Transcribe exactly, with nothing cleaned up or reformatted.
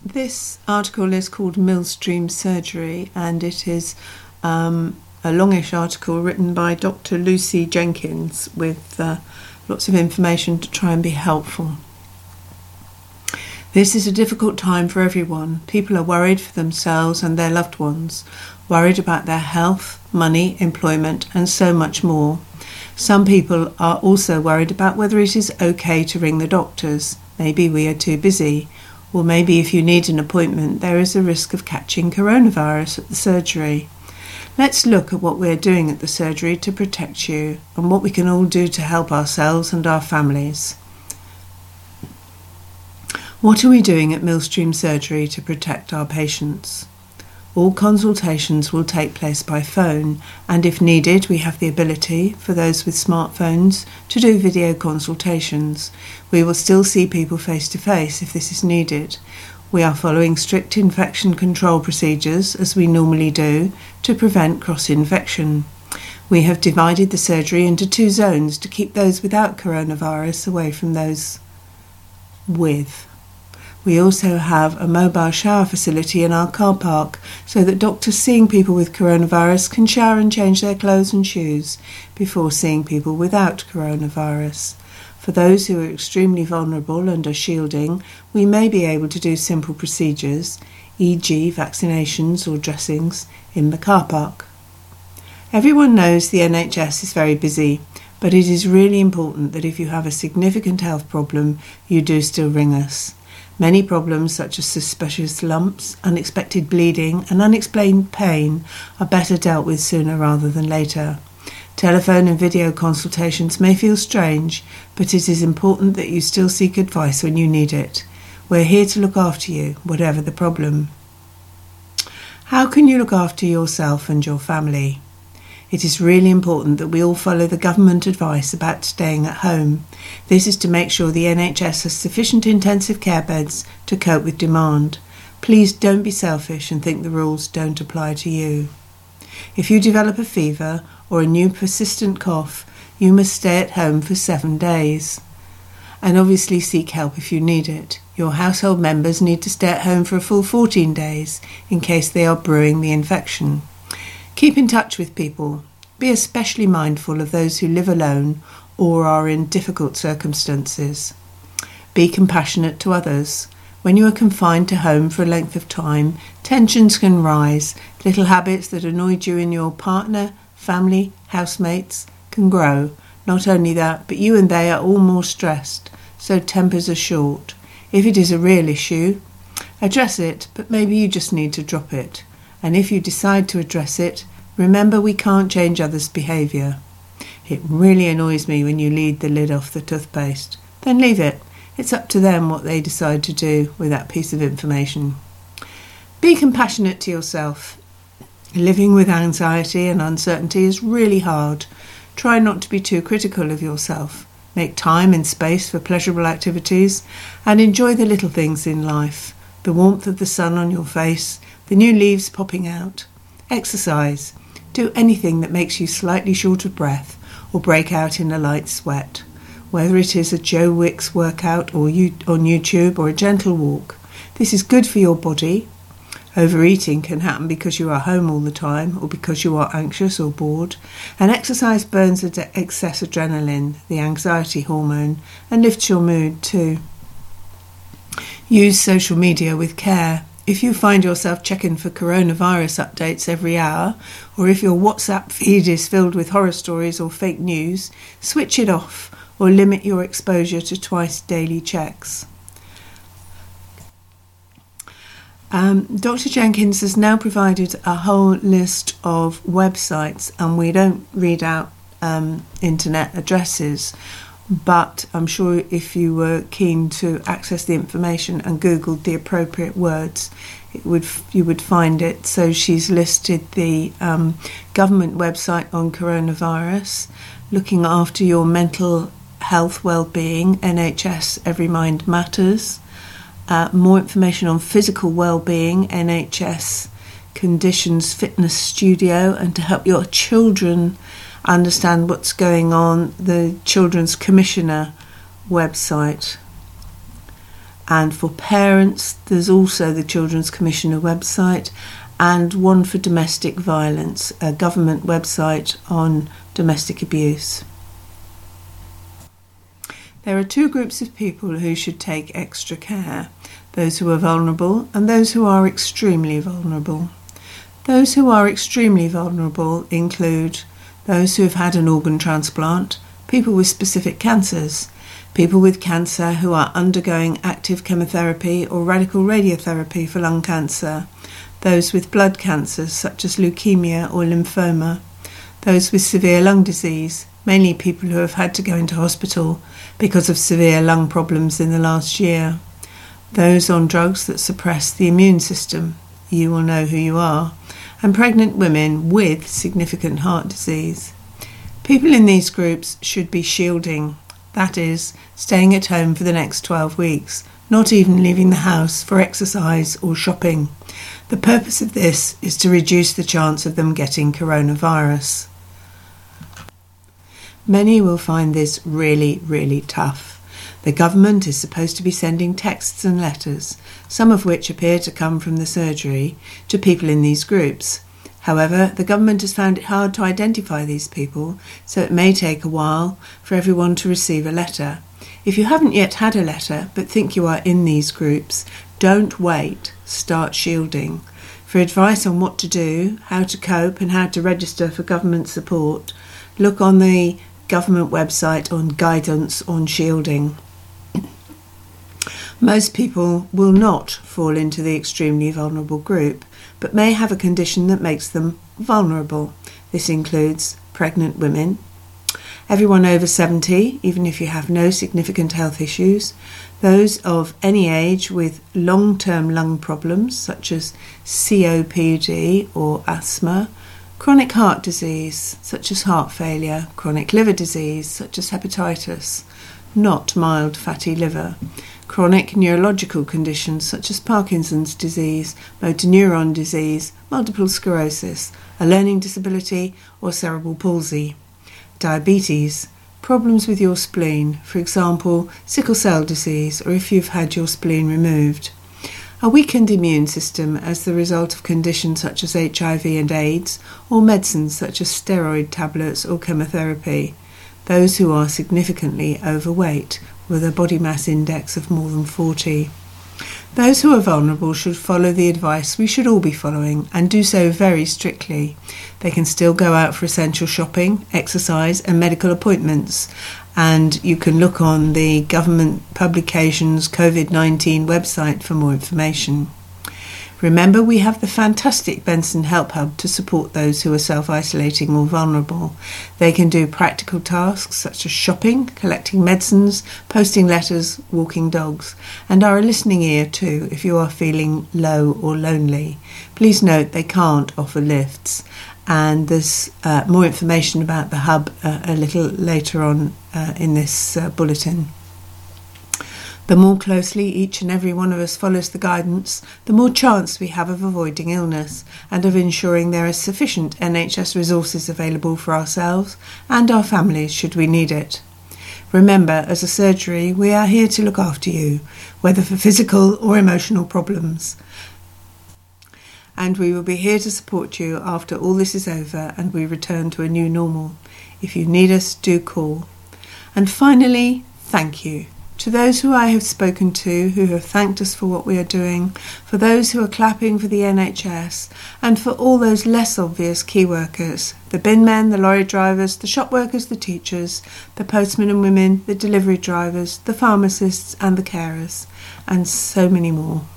This article is called Millstream Surgery, and it is um, a longish article written by Doctor Lucy Jenkins with uh, lots of information to try and be helpful. This is a difficult time for everyone. People are worried for themselves and their loved ones, worried about their health, money, employment, and so much more. Some people are also worried about whether it is okay to ring the doctors. Maybe we are too busy. Or maybe if you need an appointment, there is a risk of catching coronavirus at the surgery. Let's look at what we're doing at the surgery to protect you and what we can all do to help ourselves and our families. What are we doing at Millstream Surgery to protect our patients? All consultations will take place by phone, and if needed, we have the ability, for those with smartphones, to do video consultations. We will still see people face to face if this is needed. We are following strict infection control procedures, as we normally do, to prevent cross-infection. We have divided the surgery into two zones to keep those without coronavirus away from those with. We also have a mobile shower facility in our car park so that doctors seeing people with coronavirus can shower and change their clothes and shoes before seeing people without coronavirus. For those who are extremely vulnerable and are shielding, we may be able to do simple procedures, for example vaccinations or dressings, in the car park. Everyone knows the N H S is very busy, but it is really important that if you have a significant health problem, you do still ring us. Many problems such as suspicious lumps, unexpected bleeding and unexplained pain are better dealt with sooner rather than later. Telephone and video consultations may feel strange, but it is important that you still seek advice when you need it. We're here to look after you, whatever the problem. How can you look after yourself and your family? It is really important that we all follow the government advice about staying at home. This is to make sure the N H S has sufficient intensive care beds to cope with demand. Please don't be selfish and think the rules don't apply to you. If you develop a fever or a new persistent cough, you must stay at home for seven days. And obviously seek help if you need it. Your household members need to stay at home for a full fourteen days in case they are brewing the infection. Keep in touch with people. Be especially mindful of those who live alone or are in difficult circumstances. Be compassionate to others. When you are confined to home for a length of time, tensions can rise. Little habits that annoyed you in your partner, family, housemates can grow. Not only that, but you and they are all more stressed, so tempers are short. If it is a real issue, address it, but maybe you just need to drop it. And if you decide to address it, remember we can't change others' behaviour. It really annoys me when you leave the lid off the toothpaste. Then leave it. It's up to them what they decide to do with that piece of information. Be compassionate to yourself. Living with anxiety and uncertainty is really hard. Try not to be too critical of yourself. Make time and space for pleasurable activities and enjoy the little things in life. The warmth of the sun on your face, the new leaves popping out. Exercise. Do anything that makes you slightly short of breath or break out in a light sweat. Whether it is a Joe Wicks workout or you, on YouTube or a gentle walk. This is good for your body. Overeating can happen because you are home all the time or because you are anxious or bored. And exercise burns ad- excess adrenaline, the anxiety hormone, and lifts your mood too. Use social media with care. If you find yourself checking for coronavirus updates every hour, or if your WhatsApp feed is filled with horror stories or fake news, switch it off or limit your exposure to twice daily checks. Um, Doctor Jenkins has now provided a whole list of websites, and we don't read out um, internet addresses, but I'm sure if you were keen to access the information and Googled the appropriate words, it would you would find it. So she's listed the um, government website on coronavirus, looking after your mental health well-being, N H S Every Mind Matters, uh, more information on physical well-being, N H S Conditions Fitness Studio, and to help your children understand what's going on, the Children's Commissioner website. And for parents, there's also the Children's Commissioner website and one for domestic violence, a government website on domestic abuse. There are two groups of people who should take extra care: those who are vulnerable and those who are extremely vulnerable. Those who are extremely vulnerable include those who have had an organ transplant, people with specific cancers, people with cancer who are undergoing active chemotherapy or radical radiotherapy for lung cancer, those with blood cancers such as leukemia or lymphoma, those with severe lung disease, mainly people who have had to go into hospital because of severe lung problems in the last year, those on drugs that suppress the immune system, you will know who you are, and pregnant women with significant heart disease. People in these groups should be shielding, that is, staying at home for the next twelve weeks, not even leaving the house for exercise or shopping. The purpose of this is to reduce the chance of them getting coronavirus. Many will find this really, really tough. The government is supposed to be sending texts and letters, some of which appear to come from the surgery, to people in these groups. However, the government has found it hard to identify these people, so it may take a while for everyone to receive a letter. If you haven't yet had a letter but think you are in these groups, don't wait, start shielding. For advice on what to do, how to cope and how to register for government support, look on the government website on guidance on shielding. Most people will not fall into the extremely vulnerable group, but may have a condition that makes them vulnerable. This includes pregnant women, everyone over seventy, even if you have no significant health issues, those of any age with long-term lung problems such as C O P D or asthma, chronic heart disease such as heart failure, chronic liver disease such as hepatitis, not mild fatty liver, chronic neurological conditions such as Parkinson's disease, motor neuron disease, multiple sclerosis, a learning disability or cerebral palsy, diabetes, problems with your spleen, for example, sickle cell disease or if you've had your spleen removed, a weakened immune system as the result of conditions such as H I V and AIDS or medicines such as steroid tablets or chemotherapy, those who are significantly overweight with a body mass index of more than forty. Those who are vulnerable should follow the advice we should all be following and do so very strictly. They can still go out for essential shopping, exercise and medical appointments, and you can look on the government publications COVID nineteen website for more information. Remember, we have the fantastic Benson Help Hub to support those who are self-isolating or vulnerable. They can do practical tasks such as shopping, collecting medicines, posting letters, walking dogs, and are a listening ear too if you are feeling low or lonely. Please note they can't offer lifts, and there's uh, more information about the hub uh, a little later on uh, in this uh, bulletin. The more closely each and every one of us follows the guidance, the more chance we have of avoiding illness and of ensuring there are sufficient N H S resources available for ourselves and our families should we need it. Remember, as a surgery, we are here to look after you, whether for physical or emotional problems. And we will be here to support you after all this is over and we return to a new normal. If you need us, do call. And finally, thank you. To those who I have spoken to, who have thanked us for what we are doing, for those who are clapping for the N H S, and for all those less obvious key workers, the bin men, the lorry drivers, the shop workers, the teachers, the postmen and women, the delivery drivers, the pharmacists and the carers, and so many more.